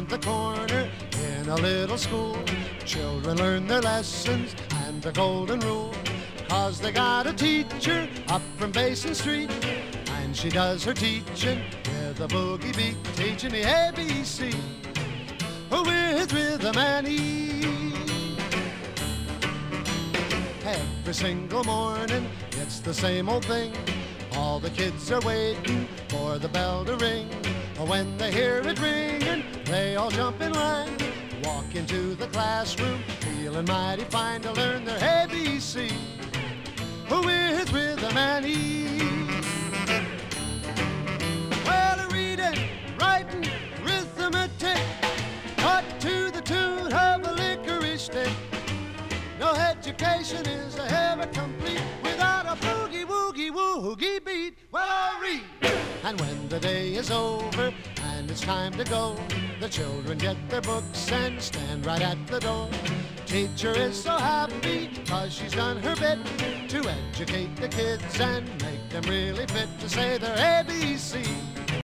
around the corner in a little school. Children learn their lessons and the golden rule, 'cause they got a teacher up from Basin Street, and she does her teaching with a boogie beat, teaching me ABC with rhythm and ease. Every single morning, it's the same old thing. All the kids are waiting for the bell to ring. When they hear it ringing, they all jump in line, walk into the classroom, feeling mighty fine to learn their ABC with rhythm and ease. Well, reading, writing, arithmetic, taught to the tune of a licorice stick. No education is ever complete without a boogie woogie woogie beat. Well, I'll read. And when the day is over and it's time to go, the children get their books and stand right at the door. Teacher is so happy 'cause she's done her bit to educate the kids and make them really fit to say their ABC